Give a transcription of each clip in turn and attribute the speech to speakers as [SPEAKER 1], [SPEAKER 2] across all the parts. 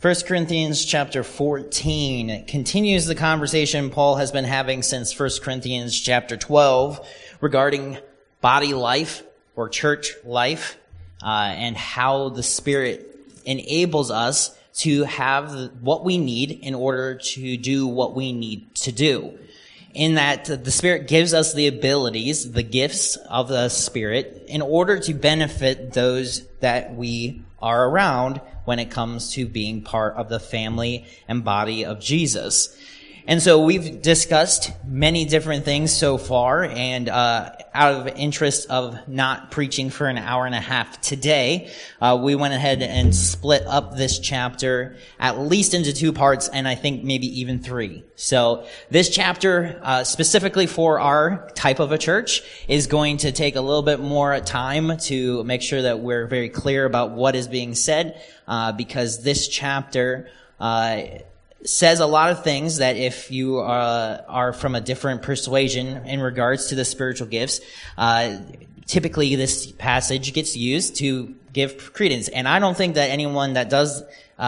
[SPEAKER 1] 1 Corinthians chapter 14 continues the conversation Paul has been having since 1 Corinthians chapter 12 regarding body life or church life and how the Spirit enables us to have what we need in order to do what we need to do. In that the Spirit gives us the abilities, the gifts of the Spirit, in order to benefit those that we are around when it comes to being part of the family and body of Jesus. And so we've discussed many different things so far, and out of interest of not preaching for an hour and a half today, we went ahead and split up this chapter at least into two parts, and I think maybe even three. So this chapter, specifically for our type of a church, is going to take a little bit more time to make sure that we're very clear about what is being said, because this chapter says a lot of things that if you are from a different persuasion in regards to the spiritual gifts, typically this passage gets used to give credence. And I don't think that anyone that does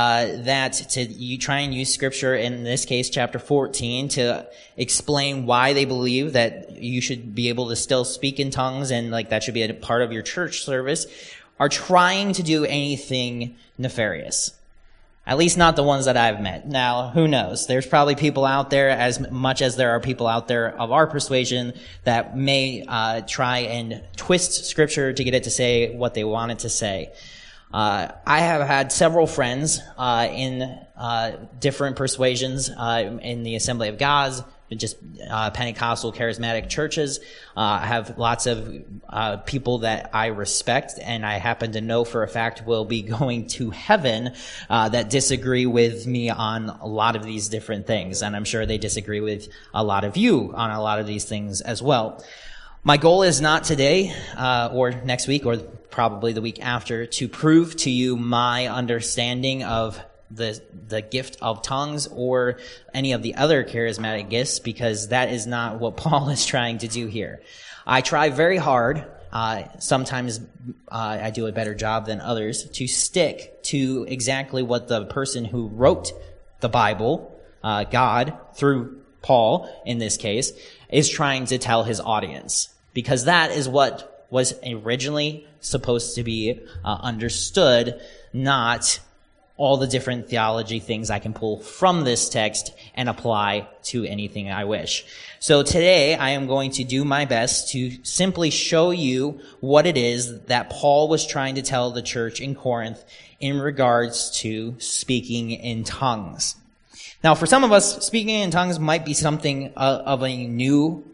[SPEAKER 1] you try and use scripture, in this case chapter 14, to explain why they believe that you should be able to still speak in tongues and like that should be a part of your church service, are trying to do anything nefarious. At least not the ones that I've met. Now, who knows? There's probably people out there, as much as there are people out there of our persuasion, that may try and twist scripture to get it to say what they want it to say. I have had several friends in different persuasions in the Assembly of God, just Pentecostal charismatic churches. I have lots of people that I respect and I happen to know for a fact will be going to heaven that disagree with me on a lot of these different things. And I'm sure they disagree with a lot of you on a lot of these things as well. My goal is not today or next week or probably the week after to prove to you my understanding of the gift of tongues or any of the other charismatic gifts, because that is not what Paul is trying to do here. I try very hard, sometimes I do a better job than others, to stick to exactly what the person who wrote the Bible, God, through Paul in this case, is trying to tell his audience. Because that is what was originally supposed to be understood, not all the different theology things I can pull from this text and apply to anything I wish. So today I am going to do my best to simply show you what it is that Paul was trying to tell the church in Corinth in regards to speaking in tongues. Now, for some of us, speaking in tongues might be something of a new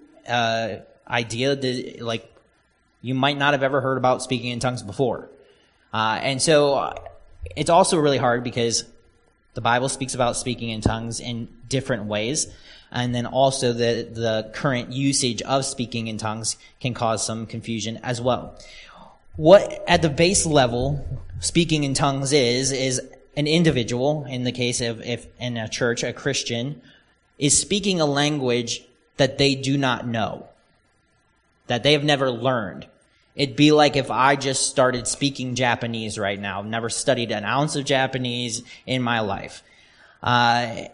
[SPEAKER 1] idea that, like, you might not have ever heard about speaking in tongues before. And so it's also really hard because the Bible speaks about speaking in tongues in different ways. And then also the current usage of speaking in tongues can cause some confusion as well. What at the base level speaking in tongues is an individual, in the case of if in a church, a Christian, is speaking a language that they do not know, that they have never learned. It'd be like if I just started speaking Japanese right now. I've never studied an ounce of Japanese in my life. And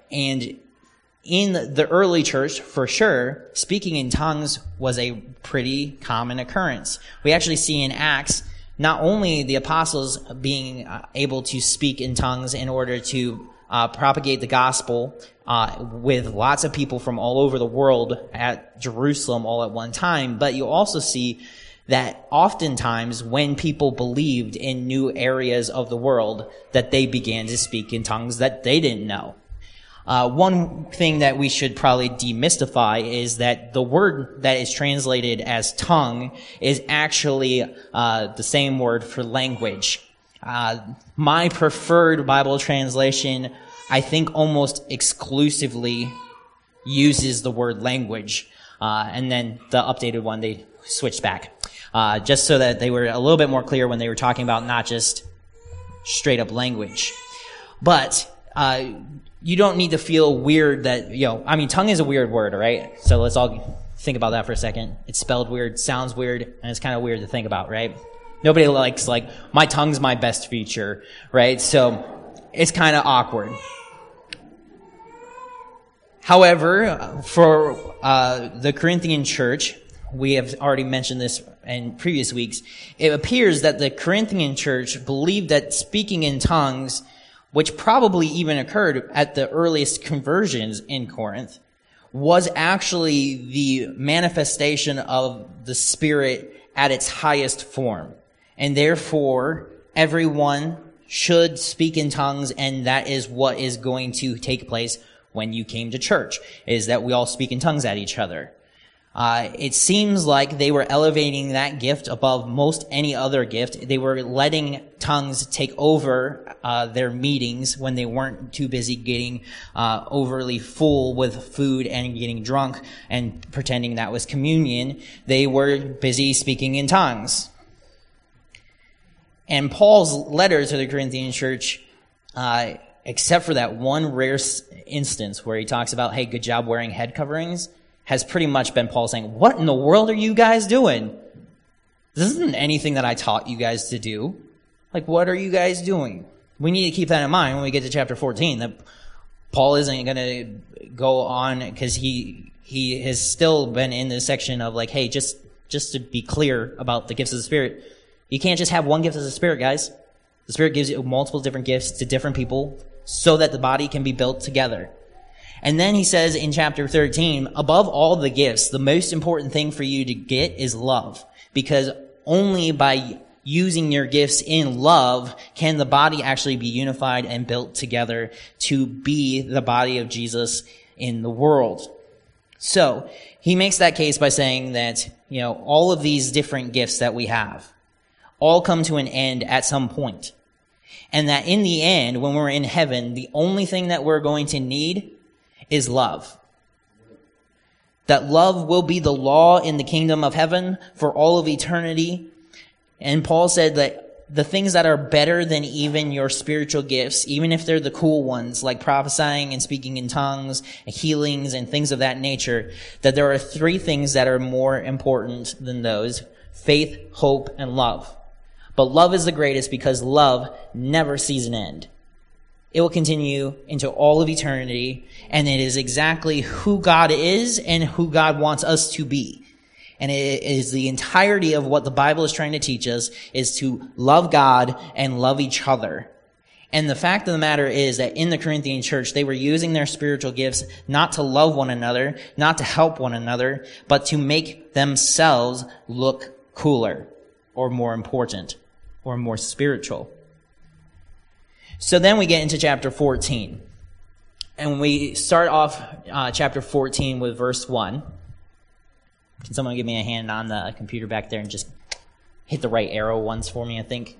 [SPEAKER 1] in the early church, for sure, speaking in tongues was a pretty common occurrence. We actually see in Acts not only the apostles being able to speak in tongues in order to propagate the gospel with lots of people from all over the world at Jerusalem all at one time, but you also see that oftentimes when people believed in new areas of the world, that they began to speak in tongues that they didn't know. One thing that we should probably demystify is that the word that is translated as tongue is actually the same word for language. My preferred Bible translation, I think, almost exclusively uses the word language. And then the updated one, they switched back. Just so that they were a little bit more clear when they were talking about not just straight up language. But you don't need to feel weird that, tongue is a weird word, right? So let's all think about that for a second. It's spelled weird, sounds weird, and it's kind of weird to think about, right? Nobody likes, my tongue's my best feature, right? So it's kind of awkward. However, for the Corinthian church, we have already mentioned this in previous weeks, it appears that the Corinthian church believed that speaking in tongues, which probably even occurred at the earliest conversions in Corinth, was actually the manifestation of the Spirit at its highest form. And therefore, everyone should speak in tongues, and that is what is going to take place when you came to church, is that we all speak in tongues at each other. It seems like they were elevating that gift above most any other gift. They were letting tongues take over their meetings when they weren't too busy getting overly full with food and getting drunk and pretending that was communion. They were busy speaking in tongues. And Paul's letter to the Corinthian church, except for that one rare instance where he talks about, hey, good job wearing head coverings, has pretty much been Paul saying, what in the world are you guys doing? This isn't anything that I taught you guys to do. Like, what are you guys doing? We need to keep that in mind when we get to chapter 14, that Paul isn't going to go on, because he has still been in this section of like, hey, just to be clear about the gifts of the Spirit, you can't just have one gift of the Spirit, guys. The Spirit gives you multiple different gifts to different people so that the body can be built together. And then he says in chapter 13, above all the gifts, the most important thing for you to get is love. Because only by using your gifts in love can the body actually be unified and built together to be the body of Jesus in the world. So he makes that case by saying that, all of these different gifts that we have all come to an end at some point. And that in the end, when we're in heaven, the only thing that we're going to need is love. That love will be the law in the kingdom of heaven for all of eternity. And Paul said that the things that are better than even your spiritual gifts, even if they're the cool ones, like prophesying and speaking in tongues, healings and things of that nature, that there are three things that are more important than those: faith, hope, and love. But love is the greatest because love never sees an end. It will continue into all of eternity, and it is exactly who God is and who God wants us to be. And it is the entirety of what the Bible is trying to teach us, is to love God and love each other. And the fact of the matter is that in the Corinthian church, they were using their spiritual gifts not to love one another, not to help one another, but to make themselves look cooler or more important or more spiritual. So then we get into chapter 14. And we start off chapter 14 with verse 1. Can someone give me a hand on the computer back there and just hit the right arrow once for me, I think?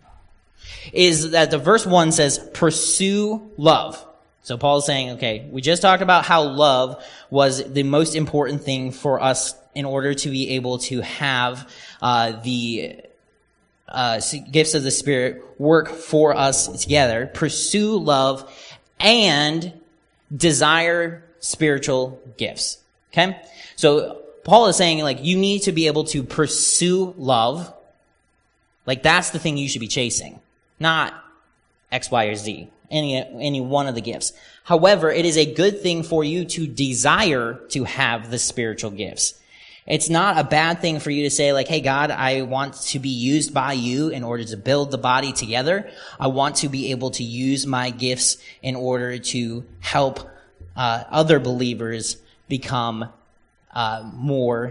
[SPEAKER 1] Is that the verse 1 says, pursue love. So Paul is saying, okay, we just talked about how love was the most important thing for us in order to be able to have the gifts of the Spirit work for us together. Pursue love and desire spiritual gifts. Okay? So Paul is saying, like, you need to be able to pursue love. Like, that's the thing you should be chasing, not X, Y, or Z, any one of the gifts. However, it is a good thing for you to desire to have the spiritual gifts. It's not a bad thing for you to say, like, hey, God, I want to be used by you in order to build the body together. I want to be able to use my gifts in order to help other believers become more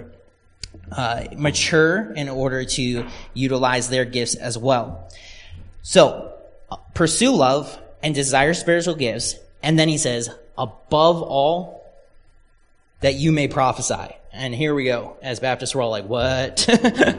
[SPEAKER 1] mature in order to utilize their gifts as well. So, pursue love and desire spiritual gifts. And then he says, above all, that you may prophesy. And here we go. As Baptists, we're all like, what?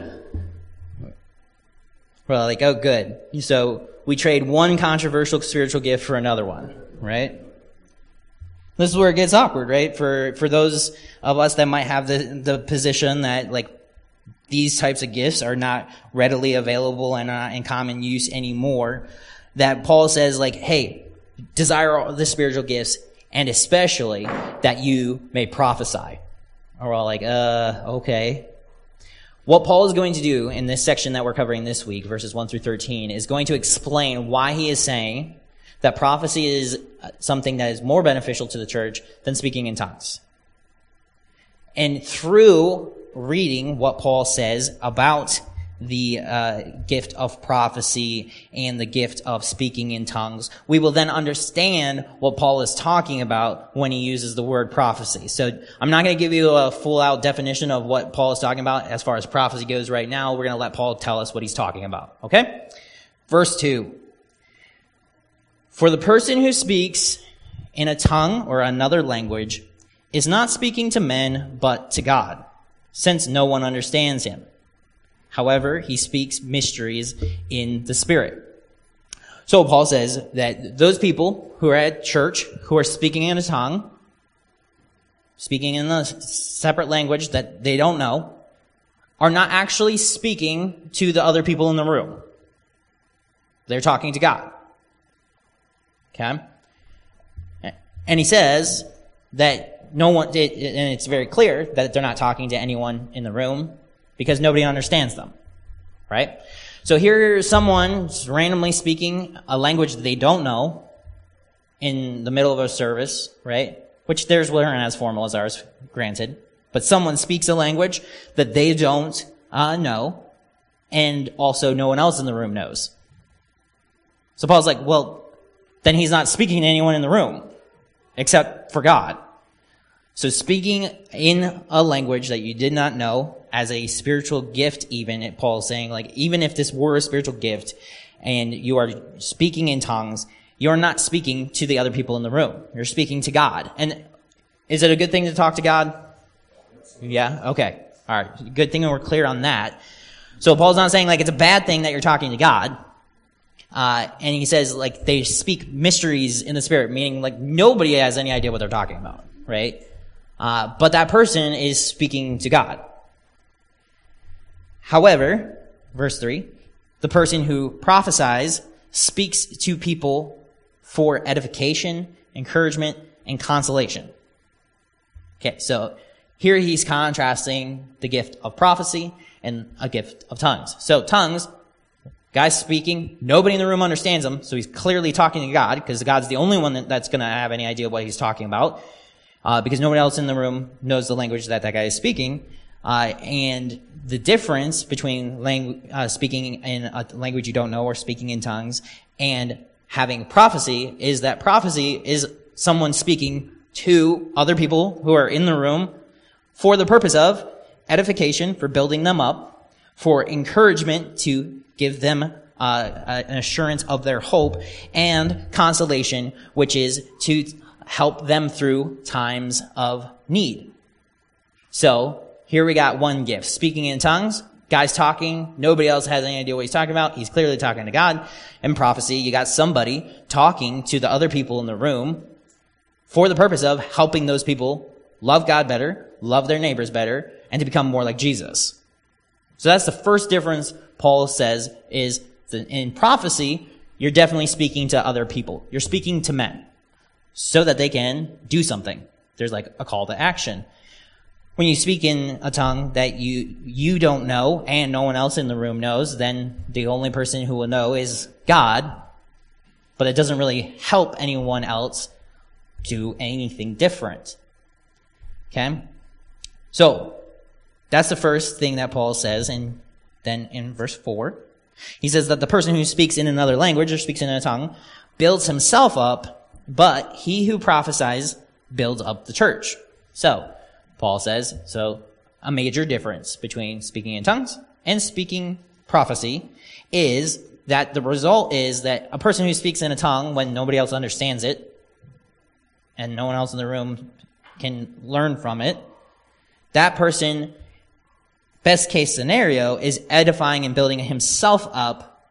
[SPEAKER 1] We're like, oh, good. So we trade one controversial spiritual gift for another one, right? This is where it gets awkward, right? For those of us that might have the position that, like, these types of gifts are not readily available and not in common use anymore, that Paul says, like, hey, desire all the spiritual gifts, and especially that you may prophesy. And we're all like, okay. What Paul is going to do in this section that we're covering this week, verses 1 through 13, is going to explain why he is saying that prophecy is something that is more beneficial to the church than speaking in tongues. And through reading what Paul says about the gift of prophecy and the gift of speaking in tongues, we will then understand what Paul is talking about when he uses the word prophecy. So I'm not going to give you a full-out definition of what Paul is talking about as far as prophecy goes right now. We're going to let Paul tell us what he's talking about. Okay? Verse 2. For the person who speaks in a tongue or another language is not speaking to men but to God, since no one understands him. However, he speaks mysteries in the Spirit. So Paul says that those people who are at church, who are speaking in a tongue, speaking in a separate language that they don't know, are not actually speaking to the other people in the room. They're talking to God. Okay? And he says that no one, and it's very clear that they're not talking to anyone in the room because nobody understands them. Right? So here someone randomly speaking a language that they don't know in the middle of a service, right? Which theirs weren't as formal as ours, granted. But someone speaks a language that they don't know, and also no one else in the room knows. So Paul's like, well, then he's not speaking to anyone in the room, except for God. So speaking in a language that you did not know as a spiritual gift even, Paul's saying, like, even if this were a spiritual gift and you are speaking in tongues, you're not speaking to the other people in the room. You're speaking to God. And is it a good thing to talk to God? Yeah? Okay. All right. Good thing we're clear on that. So Paul's not saying, like, it's a bad thing that you're talking to God. And he says, like, they speak mysteries in the Spirit, meaning, like, nobody has any idea what they're talking about, right? But that person is speaking to God. However, verse 3, the person who prophesies speaks to people for edification, encouragement, and consolation. Okay, so here he's contrasting the gift of prophecy and a gift of tongues. So tongues, guy's speaking, nobody in the room understands him, so he's clearly talking to God, because God's the only one that's going to have any idea what he's talking about, because nobody else in the room knows the language that guy is speaking. And the difference between speaking in a language you don't know or speaking in tongues and having prophecy is that prophecy is someone speaking to other people who are in the room for the purpose of edification, for building them up, for encouragement to give them an assurance of their hope, and consolation, which is to help them through times of need. So here we got one gift. Speaking in tongues, guy's talking, nobody else has any idea what he's talking about. He's clearly talking to God. In prophecy, you got somebody talking to the other people in the room for the purpose of helping those people love God better, love their neighbors better, and to become more like Jesus. So that's the first difference Paul says is that in prophecy, you're definitely speaking to other people. You're speaking to men so that they can do something. There's like a call to action. When you speak in a tongue that you don't know and no one else in the room knows, then the only person who will know is God, but it doesn't really help anyone else do anything different. Okay? So, that's the first thing that Paul says, and then in verse 4, he says that the person who speaks in another language or speaks in a tongue builds himself up, but he who prophesies builds up the church. So, Paul says, so a major difference between speaking in tongues and speaking prophecy is that the result is that a person who speaks in a tongue when nobody else understands it and no one else in the room can learn from it, that person, best case scenario, is edifying and building himself up,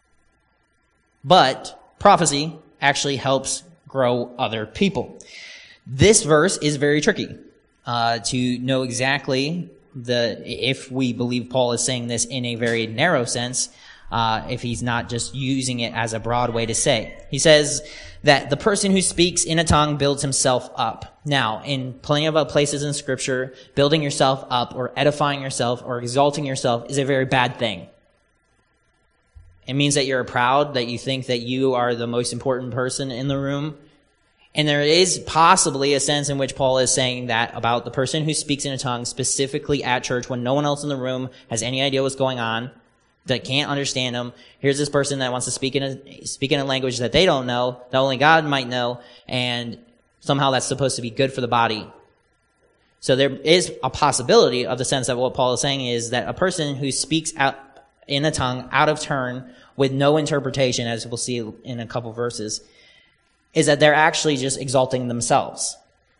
[SPEAKER 1] but prophecy actually helps grow other people. This verse is very tricky. To know exactly if we believe Paul is saying this in a very narrow sense, if he's not just using it as a broad way to say. He says that the person who speaks in a tongue builds himself up. Now, in plenty of places in Scripture, building yourself up or edifying yourself or exalting yourself is a very bad thing. It means that you're proud, that you think that you are the most important person in the room. And there is possibly a sense in which Paul is saying that about the person who speaks in a tongue specifically at church when no one else in the room has any idea what's going on, that can't understand them. Here's this person that wants to speak in a language that they don't know, that only God might know, and somehow that's supposed to be good for the body. So there is a possibility of the sense that what Paul is saying is that a person who speaks out in a tongue out of turn with no interpretation, as we'll see in a couple verses, is that they're actually just exalting themselves.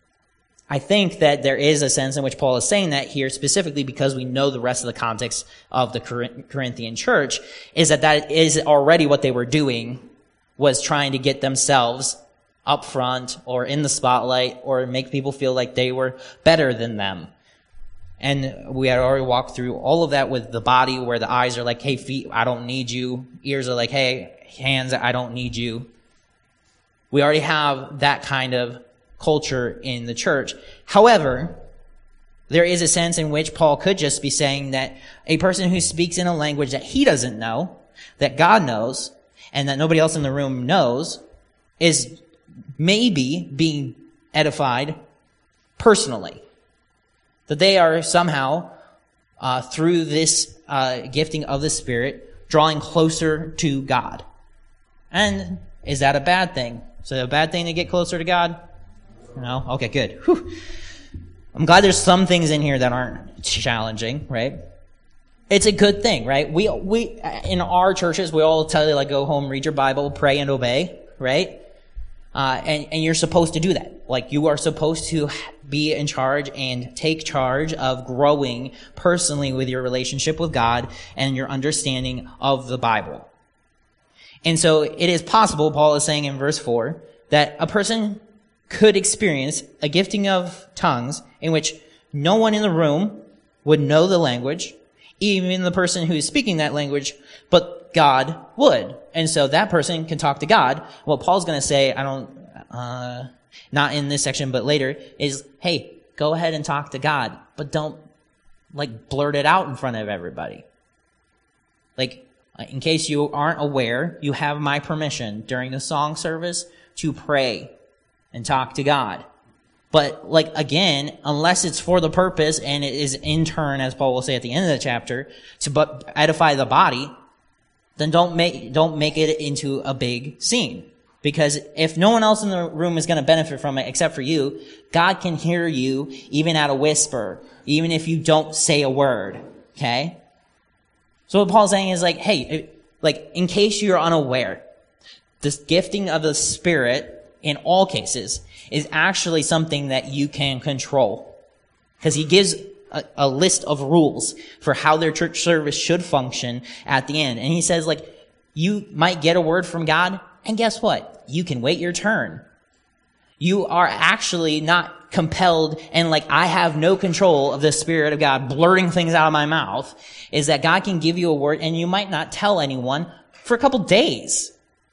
[SPEAKER 1] I think that there is a sense in which Paul is saying that here specifically because we know the rest of the context of the Corinthian church is that is already what they were doing, was trying to get themselves up front or in the spotlight or make people feel like they were better than them. And we had already walked through all of that with the body, where the eyes are like, hey, feet, I don't need you. Ears are like, hey, hands, I don't need you. We already have that kind of culture in the church. However, there is a sense in which Paul could just be saying that a person who speaks in a language that he doesn't know, that God knows, and that nobody else in the room knows, is maybe being edified personally. That they are somehow, through this gifting of the Spirit, drawing closer to God. And is that a bad thing? Is it a bad thing to get closer to God? No? Okay, good. Whew. I'm glad there's some things in here that aren't challenging, right? It's a good thing, right? We in our churches, we all tell you, like, go home, read your Bible, pray and obey, right? And you're supposed to do that. Like, you are supposed to be in charge and take charge of growing personally with your relationship with God and your understanding of the Bible. And so it is possible, Paul is saying in verse 4, that a person could experience a gifting of tongues in which no one in the room would know the language, even the person who is speaking that language, but God would. And so that person can talk to God. What Paul's going to say, not in this section, but later, is, hey, go ahead and talk to God, but don't, like, blurt it out in front of everybody. Like, in case you aren't aware, you have my permission during the song service to pray and talk to God. But, like, again, unless it's for the purpose, and it is in turn, as Paul will say at the end of the chapter, to edify the body, then don't make it into a big scene. Because if no one else in the room is going to benefit from it except for you, God can hear you even at a whisper, even if you don't say a word. Okay? So what Paul's saying is, like, hey, like, in case you're unaware, this gifting of the Spirit in all cases is actually something that you can control. Because he gives a list of rules for how their church service should function at the end. And he says, like, you might get a word from God, and guess what? You can wait your turn. You are actually not compelled and, like, I have no control of the Spirit of God blurting things out of my mouth. Is that God can give you a word and you might not tell anyone for a couple days.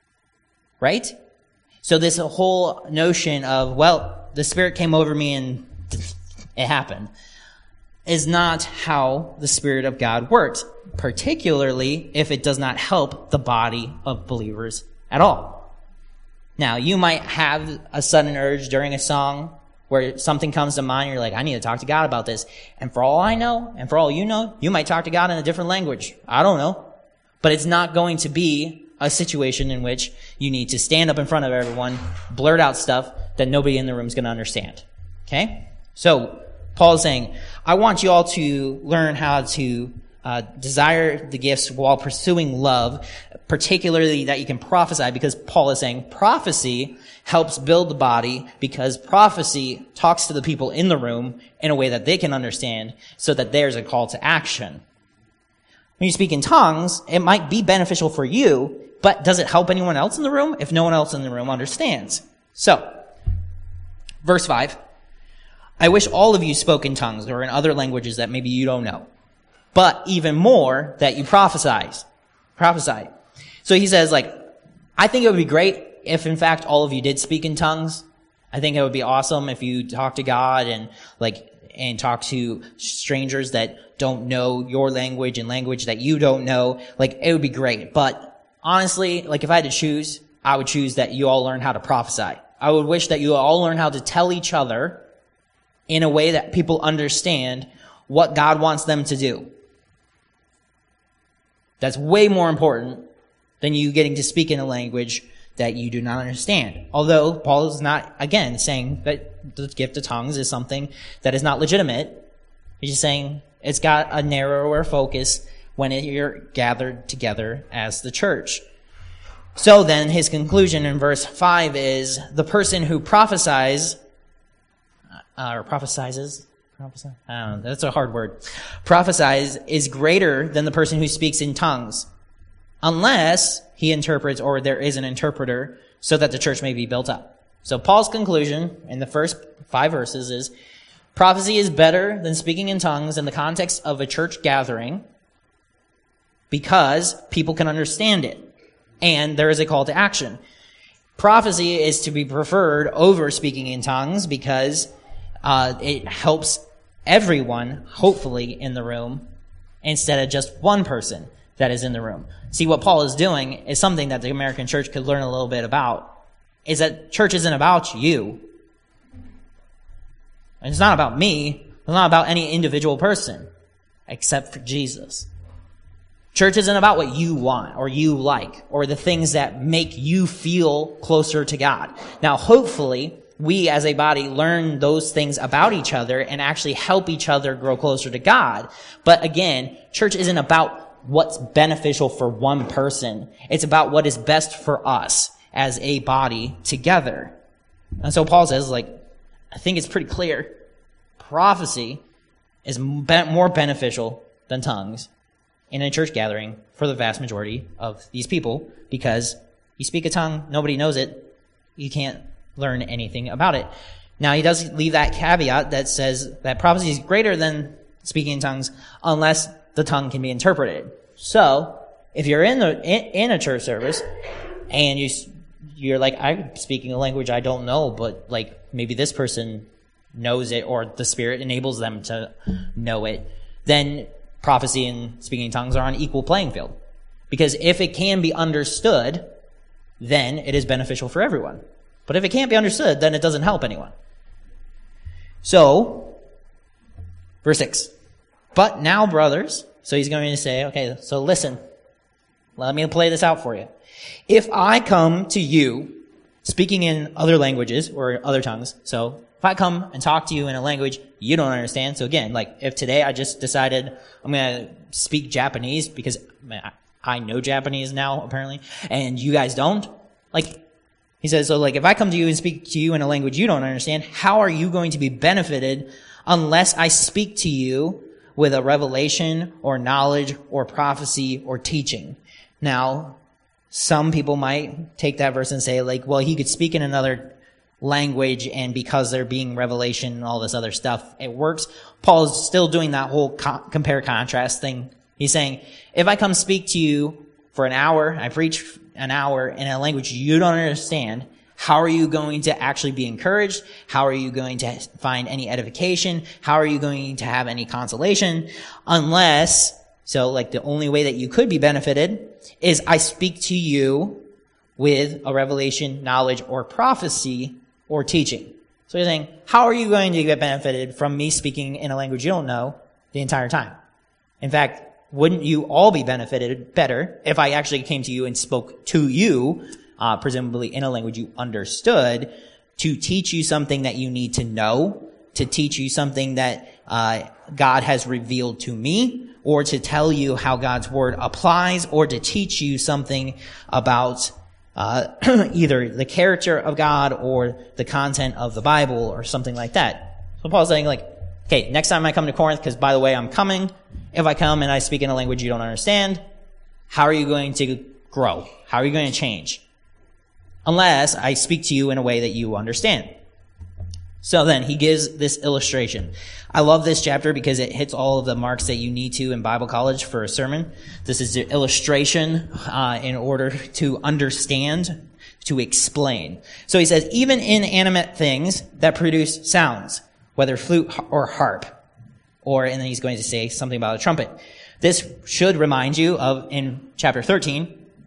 [SPEAKER 1] Right? So this whole notion of, well, the Spirit came over me and it happened, is not how the Spirit of God works, particularly if it does not help the body of believers at all. Now, you might have a sudden urge during a song where something comes to mind, you're like, I need to talk to God about this. And for all I know, and for all you know, you might talk to God in a different language. I don't know. But it's not going to be a situation in which you need to stand up in front of everyone, blurt out stuff that nobody in the room is going to understand. Okay? So, Paul is saying, I want you all to learn how to desire the gifts while pursuing love, particularly that you can prophesy, because Paul is saying prophecy helps build the body, because prophecy talks to the people in the room in a way that they can understand, so that there's a call to action. When you speak in tongues, it might be beneficial for you, but does it help anyone else in the room if no one else in the room understands? So, verse 5, I wish all of you spoke in tongues or in other languages that maybe you don't know, but even more that you prophesy. So he says, like, I think it would be great if, in fact, all of you did speak in tongues. I think it would be awesome if you talk to God and talk to strangers that don't know your language and language that you don't know. Like, it would be great. But honestly, like if I had to choose, I would choose that you all learn how to prophesy. I would wish that you all learn how to tell each other in a way that people understand what God wants them to do. That's way more important than you getting to speak in a language that you do not understand. Although Paul is not, again, saying that the gift of tongues is something that is not legitimate. He's just saying it's got a narrower focus when you're gathered together as the church. So then his conclusion in verse 5 is the person who prophesies, I don't know, that's a hard word. Prophesies is greater than the person who speaks in tongues, unless he interprets or there is an interpreter so that the church may be built up. So Paul's conclusion in the first 5 verses is prophecy is better than speaking in tongues in the context of a church gathering because people can understand it. And there is a call to action. Prophecy is to be preferred over speaking in tongues because it helps everyone, hopefully, in the room instead of just one person that is in the room. See, what Paul is doing is something that the American church could learn a little bit about, is that church isn't about you. It's not about me. It's not about any individual person except for Jesus. Church isn't about what you want or you like or the things that make you feel closer to God. Now, hopefully, we as a body learn those things about each other and actually help each other grow closer to God. But again, church isn't about what's beneficial for one person. It's about what is best for us as a body together. And so Paul says, I think it's pretty clear. Prophecy is more beneficial than tongues in a church gathering for the vast majority of these people, because you speak a tongue, nobody knows it, you can't learn anything about it. Now, he does leave that caveat that says that prophecy is greater than speaking in tongues unless the tongue can be interpreted. So, if you're in a church service and you're like, I'm speaking a language I don't know, but maybe this person knows it or the Spirit enables them to know it, then prophecy and speaking in tongues are on equal playing field. Because if it can be understood, then it is beneficial for everyone. But if it can't be understood, then it doesn't help anyone. So, verse 6. But now, brothers, so he's going to say, okay, so listen, let me play this out for you. If I come to you speaking in other languages or other tongues, so if I come and talk to you in a language you don't understand, so again, if today I just decided I'm going to speak Japanese because I know Japanese now, apparently, and you guys don't, he says, so if I come to you and speak to you in a language you don't understand, how are you going to be benefited unless I speak to you with a revelation or knowledge or prophecy or teaching? Now, some people might take that verse and say, well, he could speak in another language, and because there being revelation and all this other stuff, it works. Paul's still doing that whole compare-contrast thing. He's saying, if I come speak to you for an hour, I preach an hour in a language you don't understand, how are you going to actually be encouraged? How are you going to find any edification? How are you going to have any consolation? Unless, the only way that you could be benefited is I speak to you with a revelation, knowledge, or prophecy, or teaching. So he's saying, how are you going to get benefited from me speaking in a language you don't know the entire time? In fact, wouldn't you all be benefited better if I actually came to you and spoke to you, presumably in a language you understood, to teach you something that you need to know, to teach you something that God has revealed to me, or to tell you how God's word applies, or to teach you something about either the character of God or the content of the Bible or something like that. So Paul's saying, okay, next time I come to Corinth, because by the way, I'm coming, if I come and I speak in a language you don't understand, how are you going to grow? How are you going to change? Unless I speak to you in a way that you understand. So then he gives this illustration. I love this chapter because it hits all of the marks that you need to in Bible college for a sermon. This is the illustration in order to understand, to explain. So he says, even inanimate things that produce sounds, whether flute or harp, and then he's going to say something about a trumpet. This should remind you of, in chapter 13,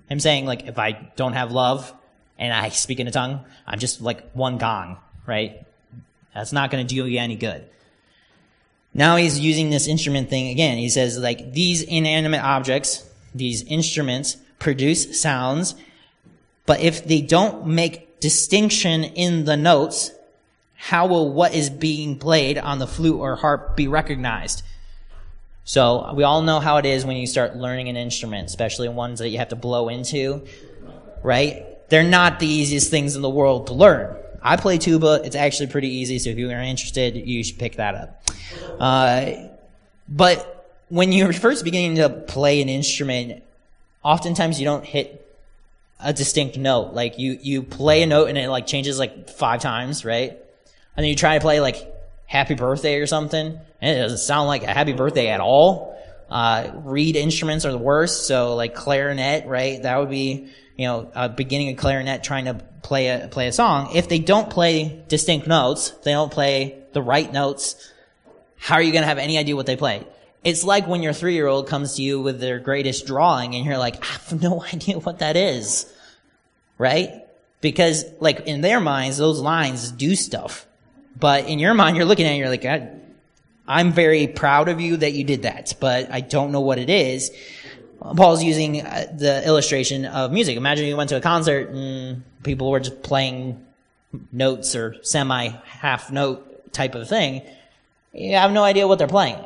[SPEAKER 1] Him saying, like, if I don't have love and I speak in a tongue, I'm just like one gong, right? That's not going to do you any good. Now he's using this instrument thing again. He says, like, these inanimate objects, these instruments, produce sounds, but if they don't make distinction in the notes, how will what is being played on the flute or harp be recognized? So we all know how it is when you start learning an instrument, especially ones that you have to blow into, right? They're not the easiest things in the world to learn. I play tuba. It's actually pretty easy, so if you are interested, you should pick that up. But when you're first beginning to play an instrument, oftentimes you don't hit a distinct note. Like, you play a note and it, like, changes, like, 5 times, right? And then you try to play, like, Happy Birthday or something, and it doesn't sound like a happy birthday at all. Reed instruments are the worst, so, like, clarinet, right? That would be, beginning a clarinet trying to play a song. If they don't play distinct notes, they don't play the right notes, how are you going to have any idea what they play? It's like when your 3-year-old comes to you with their greatest drawing and you're like, I have no idea what that is, right? Because, like, in their minds, those lines do stuff. But in your mind, you're looking at it and you're like, I'm very proud of you that you did that, but I don't know what it is. Paul's using the illustration of music. Imagine you went to a concert and people were just playing notes or semi-half note type of thing. You have no idea what they're playing.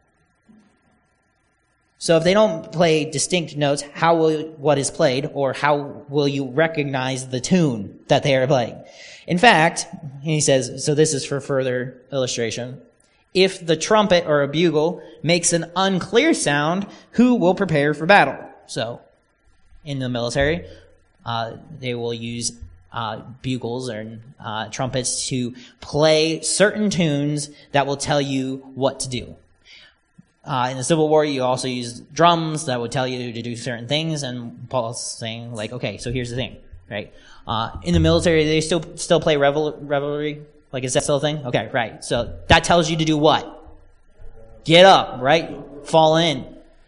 [SPEAKER 1] So if they don't play distinct notes, how will what is played, or how will you recognize the tune that they are playing? In fact, he says, so this is for further illustration, if the trumpet or a bugle makes an unclear sound, who will prepare for battle? So in the military, they will use bugles or trumpets to play certain tunes that will tell you what to do. In the Civil War, you also use drums that would tell you to do certain things, and Paul's saying, like, okay, so here's the thing, right? In the military, they still play revelry. Like, is that still a thing? Okay, right. So that tells you to do what? Get up, right? Fall in.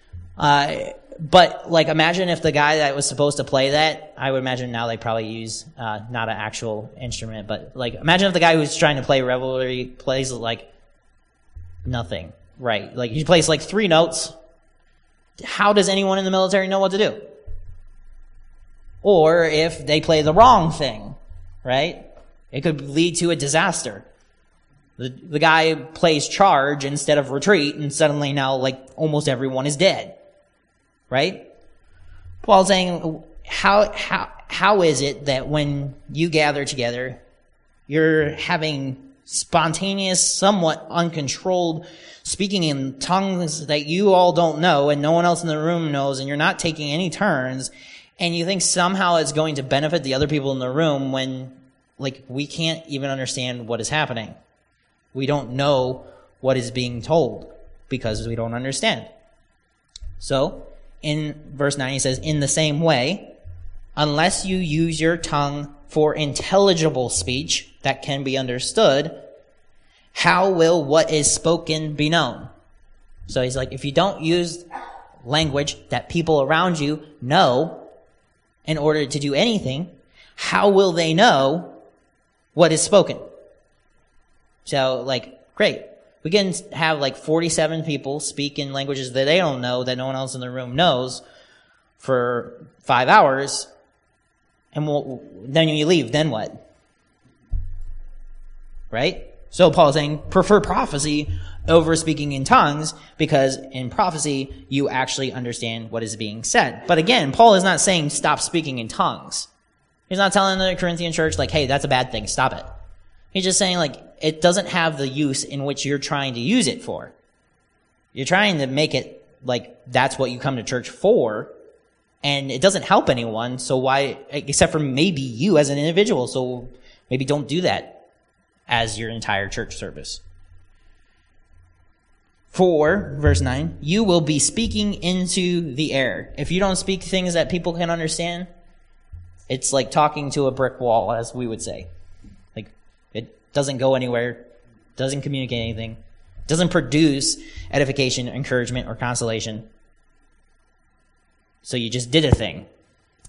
[SPEAKER 1] But, like, imagine if the guy that was supposed to play that, I would imagine now they probably use not an actual instrument, but, like, imagine if the guy who's trying to play revelry plays, like, nothing, right? Like, he plays, like, 3 notes. How does anyone in the military know what to do? Or if they play the wrong thing, right? It could lead to a disaster. The guy plays charge instead of retreat, and suddenly now, like, almost everyone is dead. Right? Paul's saying, how is it that when you gather together, you're having spontaneous, somewhat uncontrolled speaking in tongues that you all don't know and no one else in the room knows, and you're not taking any turns, and you think somehow it's going to benefit the other people in the room when, like, we can't even understand what is happening. We don't know what is being told because we don't understand. So, in verse 9, he says, in the same way, unless you use your tongue for intelligible speech that can be understood, how will what is spoken be known? So he's like, if you don't use language that people around you know in order to do anything, how will they know what is spoken? So, like, great. We can have, like, 47 people speak in languages that they don't know, that no one else in the room knows, for 5 hours, and then you leave. Then what? Right? So Paul's saying, prefer prophecy over speaking in tongues, because in prophecy, you actually understand what is being said. But again, Paul is not saying stop speaking in tongues. He's not telling the Corinthian church, like, hey, that's a bad thing, stop it. He's just saying, like, it doesn't have the use in which you're trying to use it for. You're trying to make it like that's what you come to church for, and it doesn't help anyone, so why, except for maybe you as an individual, so maybe don't do that as your entire church service. For, verse 9, you will be speaking into the air. If you don't speak things that people can understand, it's like talking to a brick wall, as we would say. Like, it doesn't go anywhere, doesn't communicate anything, doesn't produce edification, encouragement, or consolation. So you just did a thing.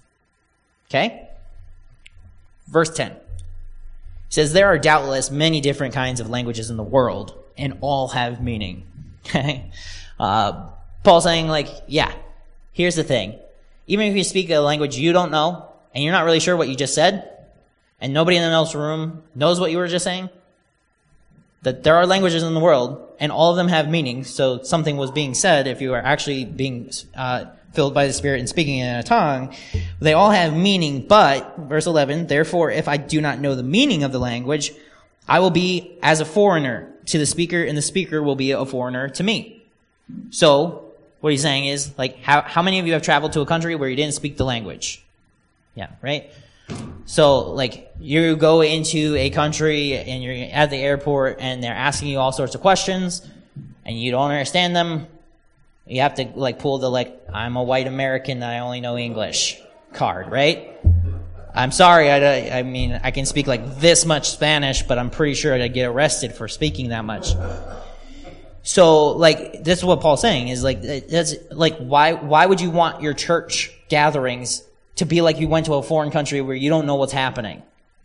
[SPEAKER 1] Okay? Verse 10. It says, there are doubtless many different kinds of languages in the world, and all have meaning. Okay? Paul's saying, like, yeah, here's the thing. Even if you speak a language you don't know, and you're not really sure what you just said, and nobody in the room knows what you were just saying, that there are languages in the world, and all of them have meaning, so something was being said if you are actually being filled by the Spirit and speaking in a tongue. They all have meaning, but, verse 11, therefore, if I do not know the meaning of the language, I will be as a foreigner to the speaker, and the speaker will be a foreigner to me. So, what he's saying is, like, how many of you have traveled to a country where you didn't speak the language? Yeah, right? So, like, you go into a country and you're at the airport and they're asking you all sorts of questions and you don't understand them. You have to, like, pull the, like, I'm a white American, I only know English card, right? I'm sorry, I mean, I can speak, like, this much Spanish, but I'm pretty sure I'd get arrested for speaking that much. So, like, this is what Paul's saying, is, like, that's, like, why would you want your church gatherings to be like you went to a foreign country where you don't know what's happening?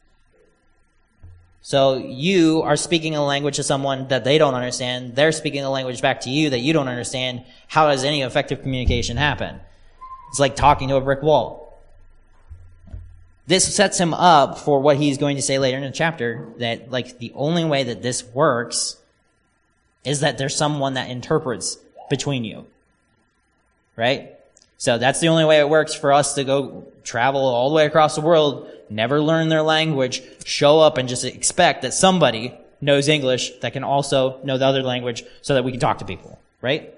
[SPEAKER 1] So you are speaking a language to someone that they don't understand. They're speaking a language back to you that you don't understand. How does any effective communication happen? It's like talking to a brick wall. This sets him up for what he's going to say later in the chapter, that, like, the only way that this works is that there's someone that interprets between you. Right? So that's the only way it works for us to go travel all the way across the world, never learn their language, show up and just expect that somebody knows English that can also know the other language so that we can talk to people, right?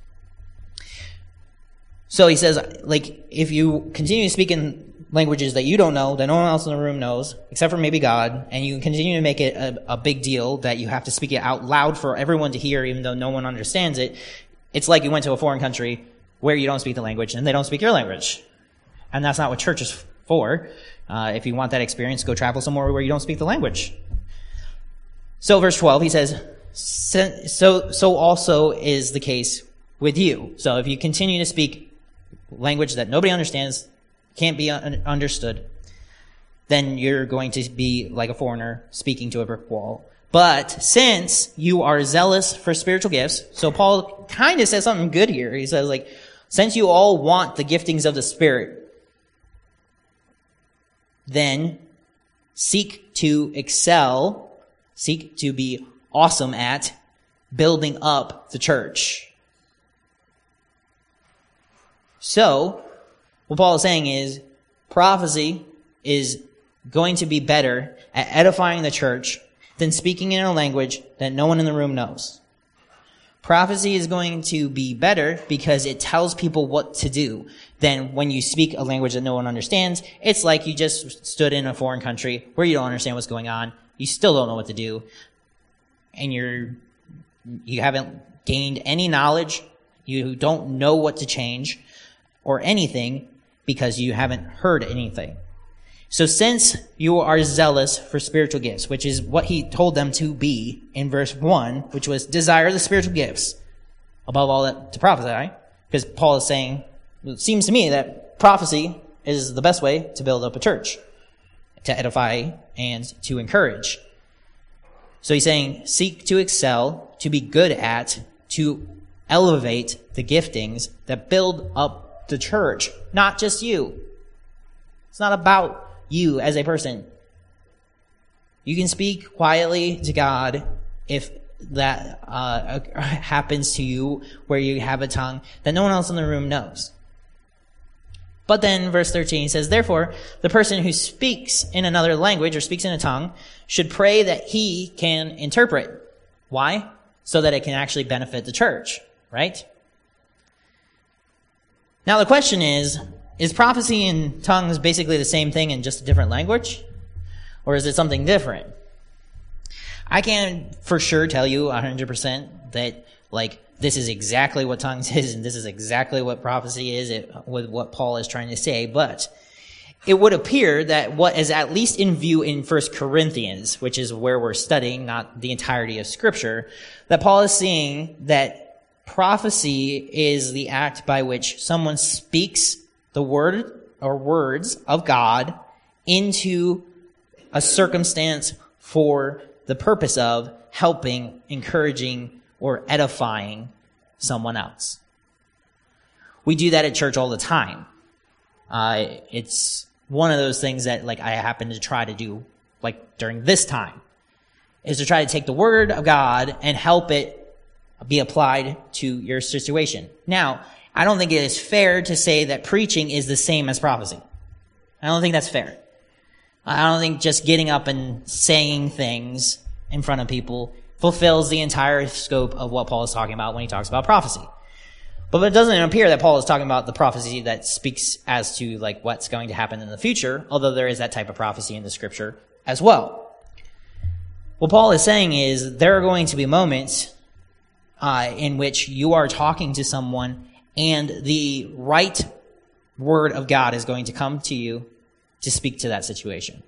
[SPEAKER 1] So he says, like, if you continue to speak in languages that you don't know, that no one else in the room knows, except for maybe God, and you continue to make it a big deal that you have to speak it out loud for everyone to hear even though no one understands it, it's like you went to a foreign country where you don't speak the language and they don't speak your language. And that's not what church is for. If you want that experience, go travel somewhere where you don't speak the language. So verse 12, he says, so also is the case with you. So if you continue to speak language that nobody understands, can't be understood, then you're going to be like a foreigner speaking to a brick wall. But since you are zealous for spiritual gifts, so Paul kind of says something good here. He says, like, since you all want the giftings of the Spirit, then seek to excel, seek to be awesome at building up the church. So, what Paul is saying is, prophecy is going to be better at edifying the church than speaking in a language that no one in the room knows. Prophecy is going to be better because it tells people what to do than when you speak a language that no one understands. It's like you just stood in a foreign country where you don't understand what's going on. You still don't know what to do. And you haven't gained any knowledge. You don't know what to change or anything because you haven't heard anything. So since you are zealous for spiritual gifts, which is what he told them to be in verse 1, which was desire the spiritual gifts above all that to prophesy, because Paul is saying, it seems to me that prophecy is the best way to build up a church, to edify and to encourage. So he's saying, seek to excel, to be good at, to elevate the giftings that build up the church, not just you. It's not about you as a person. You can speak quietly to God if that happens to you, where you have a tongue that no one else in the room knows. But then verse 13 says, therefore, the person who speaks in another language or speaks in a tongue should pray that he can interpret. Why? So that it can actually benefit the church, right? Now the question is prophecy in tongues basically the same thing in just a different language? Or is it something different? I can for sure tell you 100% that, like, this is exactly what tongues is and this is exactly what prophecy is with what Paul is trying to say, but it would appear that what is at least in view in 1 Corinthians, which is where we're studying, not the entirety of Scripture, that Paul is seeing that prophecy is the act by which someone speaks the word or words of God into a circumstance for the purpose of helping, encouraging, or edifying someone else. We do that at church all the time. It's one of those things that I happen to try to do during this time, is to try to take the word of God and help it be applied to your situation. Now, I don't think it is fair to say that preaching is the same as prophecy. I don't think that's fair. I don't think just getting up and saying things in front of people fulfills the entire scope of what Paul is talking about when he talks about prophecy. But it doesn't appear that Paul is talking about the prophecy that speaks as to what's going to happen in the future, although there is that type of prophecy in the scripture as well. What Paul is saying is there are going to be moments in which you are talking to someone and the right word of God is going to come to you to speak to that situation.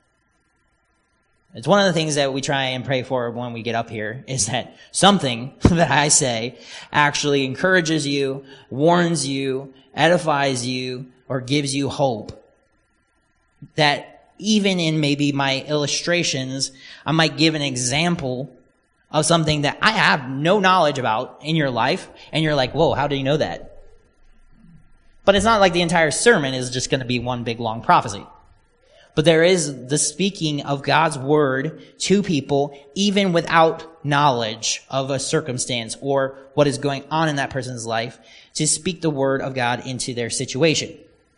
[SPEAKER 1] It's one of the things that we try and pray for when we get up here, is that something that I say actually encourages you, warns you, edifies you, or gives you hope. That even in maybe my illustrations, I might give an example of something that I have no knowledge about in your life, and you're like, whoa, how do you know that? But it's not like the entire sermon is just going to be one big long prophecy. But there is the speaking of God's word to people, even without knowledge of a circumstance or what is going on in that person's life, to speak the word of God into their situation.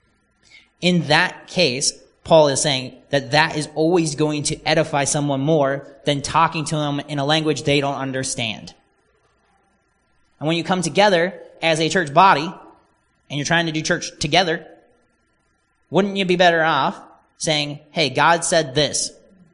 [SPEAKER 1] In that case, Paul is saying that is always going to edify someone more than talking to them in a language they don't understand. And when you come together as a church body, and you're trying to do church together, wouldn't you be better off saying, hey, God said this,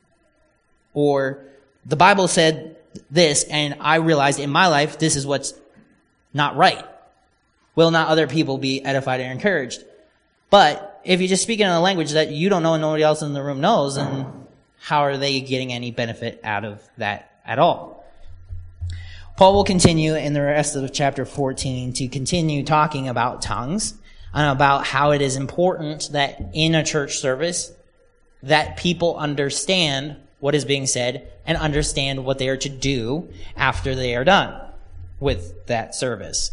[SPEAKER 1] or the Bible said this, and I realized in my life this is what's not right. Will not other people be edified and encouraged? But if you just speak in a language that you don't know and nobody else in the room knows, then how are they getting any benefit out of that at all? Paul will continue in the rest of chapter 14 to continue talking about tongues and about how it is important that in a church service that people understand what is being said and understand what they are to do after they are done with that service.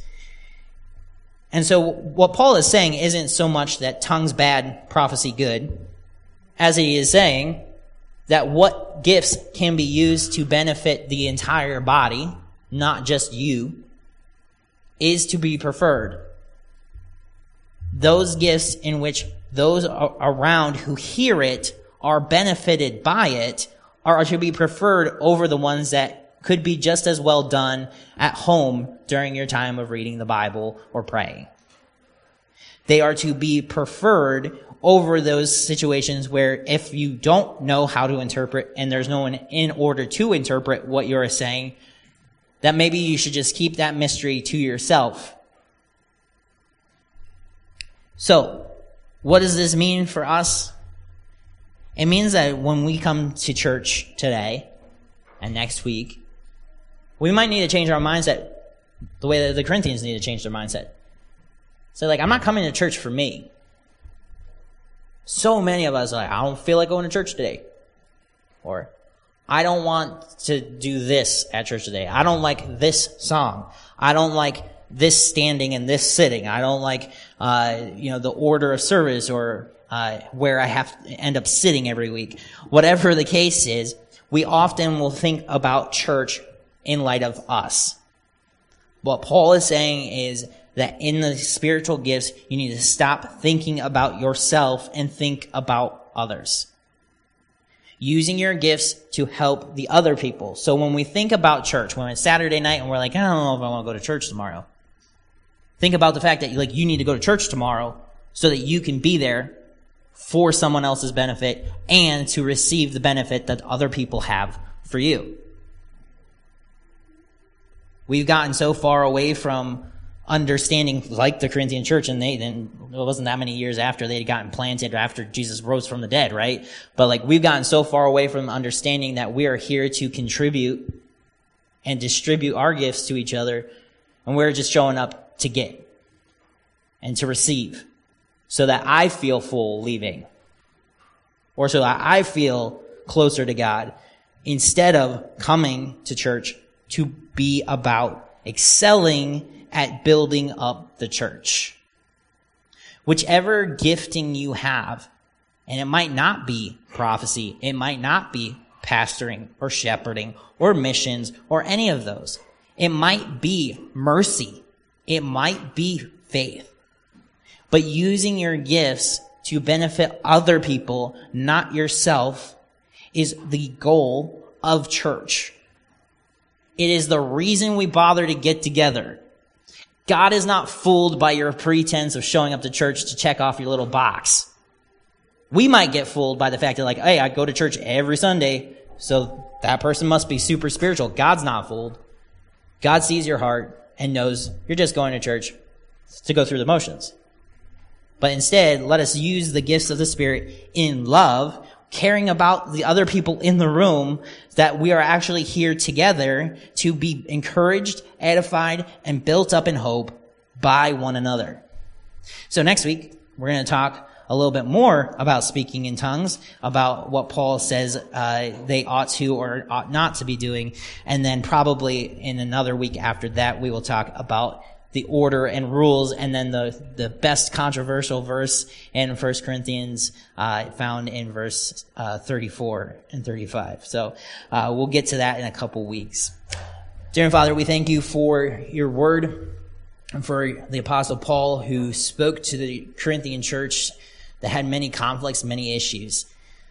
[SPEAKER 1] And so what Paul is saying isn't so much that tongues bad, prophecy good, as he is saying that what gifts can be used to benefit the entire body, not just you, is to be preferred. Those gifts in which those around who hear it are benefited by it are to be preferred over the ones that could be just as well done at home during your time of reading the Bible or praying. They are to be preferred over those situations where if you don't know how to interpret and there's no one in order to interpret what you're saying, that maybe you should just keep that mystery to yourself. So, what does this mean for us? It means that when we come to church today and next week, we might need to change our mindset the way that the Corinthians need to change their mindset. So I'm not coming to church for me. So many of us are I don't feel like going to church today. Or, I don't want to do this at church today. I don't like this song. I don't like this standing and this sitting. I don't like, the order of service or where I have to end up sitting every week. Whatever the case is, we often will think about church in light of us. What Paul is saying is that in the spiritual gifts, you need to stop thinking about yourself and think about others. Using your gifts to help the other people. So when we think about church, when it's Saturday night and we're like, I don't know if I want to go to church tomorrow. Think about the fact that you need to go to church tomorrow so that you can be there for someone else's benefit and to receive the benefit that other people have for you. We've gotten so far away from understanding, like the Corinthian church, and it wasn't that many years after they'd gotten planted, after Jesus rose from the dead, right? But we've gotten so far away from understanding that we are here to contribute and distribute our gifts to each other, and we're just showing up to get and to receive. so that I feel full leaving, or so that I feel closer to God, instead of coming to church to be about excelling at building up the church. Whichever gifting you have, and it might not be prophecy, it might not be pastoring or shepherding or missions or any of those. It might be mercy. It might be faith. But using your gifts to benefit other people, not yourself, is the goal of church. It is the reason we bother to get together. God is not fooled by your pretense of showing up to church to check off your little box. We might get fooled by the fact that, like, hey, I go to church every Sunday, so that person must be super spiritual. God's not fooled. God sees your heart and knows you're just going to church to go through the motions. But instead, let us use the gifts of the Spirit in love, caring about the other people in the room, that we are actually here together to be encouraged, edified, and built up in hope by one another. So next week, we're going to talk a little bit more about speaking in tongues, about what Paul says they ought to or ought not to be doing. And then probably in another week after that, we will talk about the order and rules, and then the best controversial verse in 1 Corinthians found in verse 34 and 35. So we'll get to that in a couple weeks. Dear Father, we thank you for your word and for the Apostle Paul, who spoke to the Corinthian church that had many conflicts, many issues.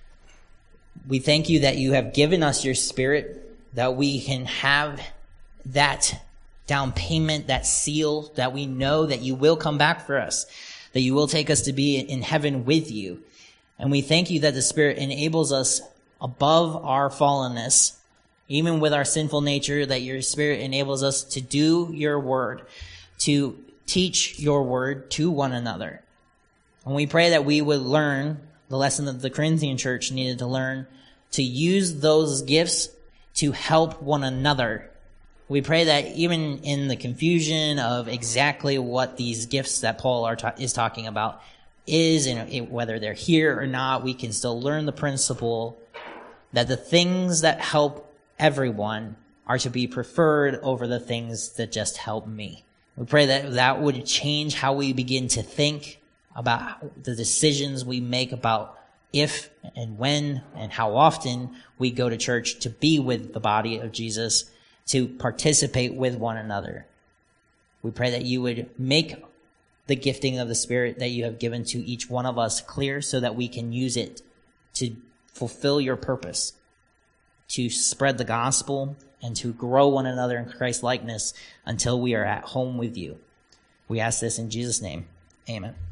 [SPEAKER 1] We thank you that you have given us your Spirit, that we can have that down payment, that seal, that we know that you will come back for us, that you will take us to be in heaven with you. And we thank you that the Spirit enables us above our fallenness, even with our sinful nature, that your Spirit enables us to do your word, to teach your word to one another. And we pray that we would learn the lesson that the Corinthian church needed to learn, to use those gifts to help one another. We pray that even in the confusion of exactly what these gifts that Paul is talking about is, and whether they're here or not, we can still learn the principle that the things that help everyone are to be preferred over the things that just help me. We pray that that would change how we begin to think about the decisions we make about if and when and how often we go to church to be with the body of Jesus, to participate with one another. We pray that you would make the gifting of the Spirit that you have given to each one of us clear, so that we can use it to fulfill your purpose, to spread the gospel and to grow one another in Christ likeness until we are at home with you. We ask this in Jesus' name. Amen.